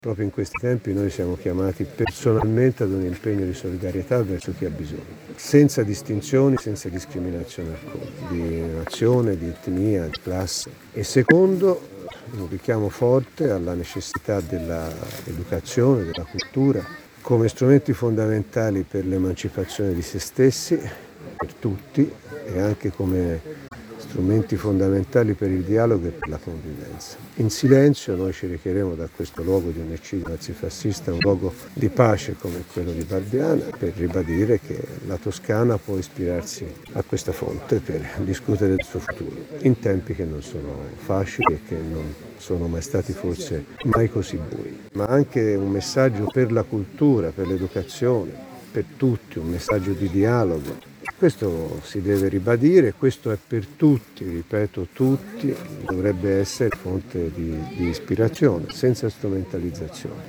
Proprio in questi tempi noi siamo chiamati personalmente ad un impegno di solidarietà verso chi ha bisogno, senza distinzioni, senza discriminazione alcuna, di nazione, di etnia, di classe. E secondo, un richiamo forte alla necessità dell'educazione, della cultura, come strumenti fondamentali per l'emancipazione di se stessi, per tutti, e anche come strumenti fondamentali per il dialogo e per la convivenza. In silenzio noi ci recheremo da questo luogo di un eccidio nazifascista, un luogo di pace come quello di Barbiana, per ribadire che la Toscana può ispirarsi a questa fonte per discutere del suo futuro, in tempi che non sono facili e che non sono mai stati forse mai così bui. Ma anche un messaggio per la cultura, per l'educazione, per tutti, un messaggio di dialogo. Questo si deve ribadire, questo è per tutti, ripeto tutti, dovrebbe essere fonte di ispirazione, senza strumentalizzazione.